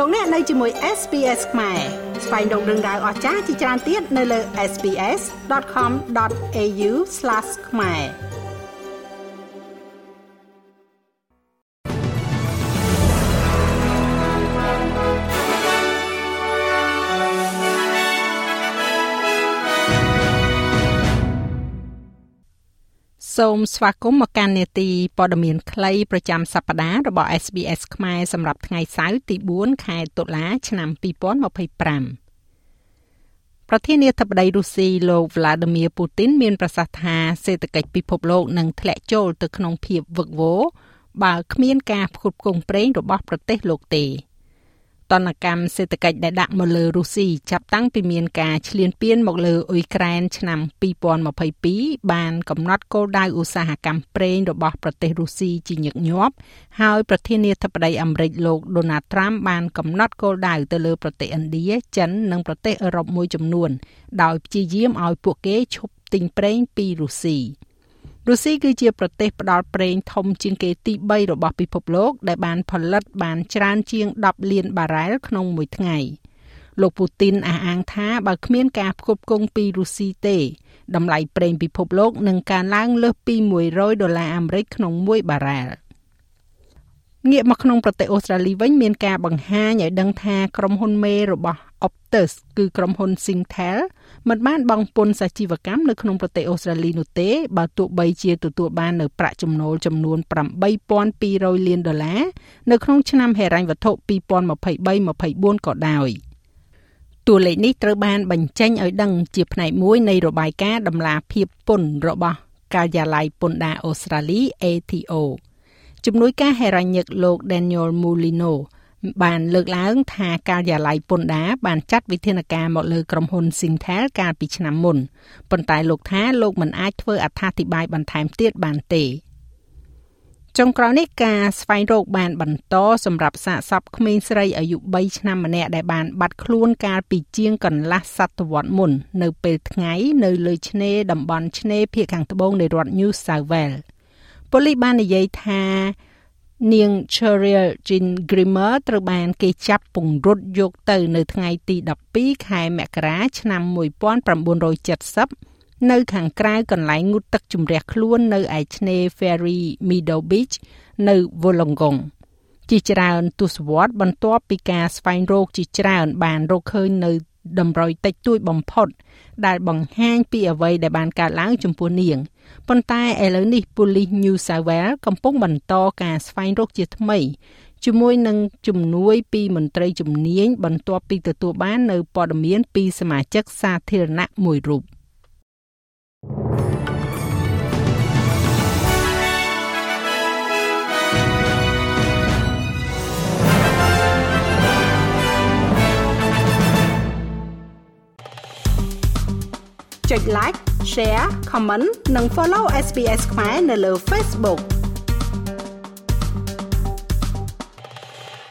លោកអ្នកនៅជាមួយ SPS ខ្មែរស្វែងរកដឹងដៅអស្ចារ្យជាច្រើនទៀតនៅលើ sps.com.au/khmerសូមស្វាគមន៍មកកាន់នេតិព័ត៌មានខ្លីប្រចាំសប្តាហ៍របស់ SBS ខ្មែរសម្រាប់ថ្ងៃសៅរ៍ទី4ខែតុលាឆ្នាំ2025ប្រធានាធិបតីរុស្ស៊ីលោក Vladimir Putin មានប្រសាសន៍ថាសេដ្ឋកិច្ចពិភពលោកនឹងធ្លាក់ចូលទៅក្នុងភាពវឹកវរបើគ្មានការផ្គត់ផ្គង់ប្រេងរបស់ប្រទេសលោកទេទណ្ឌកម្មសេដ្ឋកិច្ចដែលដាក់មកលើរុស្ស៊ីចាប់តាំងពីមានការឈ្លានពានមកលើអ៊ុយក្រែនឆ្នាំ2022បានកំណត់គោលដៅឧស្សាហកម្មប្រេងរបស់ប្រទេសរុស្ស៊ីជាញឹកញាប់ហើយប្រធានាធិបតីអាមេរិកលោក Donald Trump បានកំណត់គោលដៅទៅលើប្រទេសឥណ្ឌាចិននិងប្រទេសអឺរ៉ុបមួយចំនួនដោយព្យាយាមឲ្យពួកគេឈប់ទិញប្រេងពីរុស្ស៊ីគឺជាប្រទេសផ្ដល់ប្រេងធំជាងគេទី3របស់ពិភពលោកដែលបានផលិតបានច្រើនជាង10លានបារ៉ែលក្នុងមួយថ្ងៃលោកពូទីនអះអាងថាបើគ្មានការផ្គត់ផ្គង់ពីរុស្ស៊ីទេតម្លៃប្រេងពិភពលោកនឹងកើនឡើងលើសពី$100អាមេរិកក្នុងមួយបារ៉ែលងាកមកក្នុងប្រទេសអូស្ត្រាលីវិញមានការបង្ហាញឲ្យដឹងថាក្រុមហ៊ុនមេរបស់ Optus គឺក្រុមហ៊ុន Singtel មិនបានបង់ពន្ធសាជីវកម្មនៅក្នុងប្រទេសអូស្ត្រាលីនោះទេបើទោះបីជាទទួលបាននៅប្រាក់ចំណូលចំនួន$8,200 លាននៅក្នុងឆ្នាំហិរញ្ញវត្ថុ2023-24ក៏ដោយតួលេខនេះត្រូវបានបញ្ចេញឲ្យដឹងជាផ្នែកមួយនៃរបាយការណ៍តម្លាភាពពន្ធរបស់ការិយាល័យពន្ធដារអូស្ត្រាលី ATO ជំនួយការហិរញ្ញិកលោក Daniel Mulino បានលើកឡើងថាការិយាល័យពន្ធដារបានចាត់វិធានការមកលើក្រុមហ៊ុន Singtel កាលពីឆ្នាំមុនប៉ុន្តែលោកថាលោកមិនអាចធ្វើអត្ថាធិប្បាយបន្ថែមទៀតបានទេចុងក្រោយនេះការស្វែងរកបានបន្តសម្រាប់សាកសពក្មេងស្រីអាយុ3ឆ្នាំម្នាក់ដែលបានបាត់ខ្លួនកាលពីជាងកន្លះសតវត្សមុននៅពេលថ្ងៃនៅលើឆ្នេរតំបន់ឆ្នេរភាគខាងត្បូងនៃរដ្ឋ New South Wales ប៉ូលីសបាននិយាយថានាង Cheryl Jean Grimmer ត្រូវបានគេចាប់ពង្រត់យកទៅនៅថ្ងៃទី12ខែមករាឆ្នាំ1970នៅខាងក្រៅកន្លែងងូតទឹកជម្រះខ្លួននៅឯឆ្នេរ Fairy Meadow Beach នៅ Wollongong ជាច្រើនទសវត្សរ៍បន្ទាប់ពីការស្វែងរកជាច្រើនបានរកឃើញនៅតម្រុយតិចតួចបំផុតដែលបង្ហាញពីអ្វីដែលបានកើតឡើងចំពោះនាងប៉ុន្តែឥឡូវនេះប៉ូលីស New South Wales កំពុងបន្តការស្វែងរកជាថ្មីជាមួយនឹងជំនួយពីមន្ត្រីជំនាញបន្ទាប់ពីទទួលបាននៅព័ត៌មានពីសមាជិកសាធារណៈមួយរូបចុច like, share, comment និង follow SBS ខ្មែរនៅលើ Facebook